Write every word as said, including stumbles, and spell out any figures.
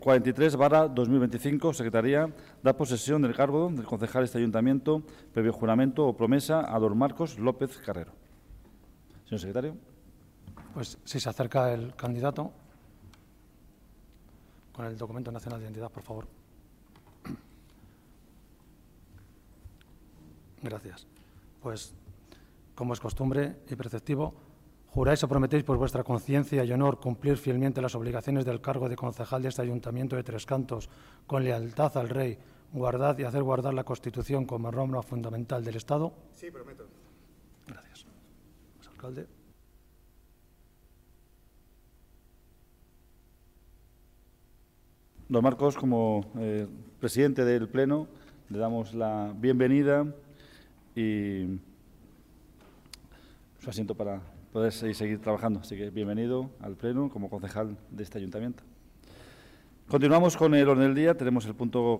cuarenta y tres barra dos mil veinticinco, Secretaría, da posesión del cargo del concejal de este ayuntamiento, previo juramento o promesa, a don Marcos López Carrero. Señor secretario. Pues si se acerca el candidato, con el documento nacional de identidad, por favor. Gracias. Pues, como es costumbre y preceptivo, juráis o prometéis por vuestra conciencia y honor cumplir fielmente las obligaciones del cargo de concejal de este Ayuntamiento de Tres Cantos, con lealtad al Rey, guardar y hacer guardar la Constitución como norma fundamental del Estado. Sí, prometo. Gracias. Alcalde. Don Marcos, como eh, presidente del Pleno, le damos la bienvenida y su asiento para poder seguir trabajando. Así que bienvenido al Pleno como concejal de este ayuntamiento. Continuamos con el orden del día. Tenemos el punto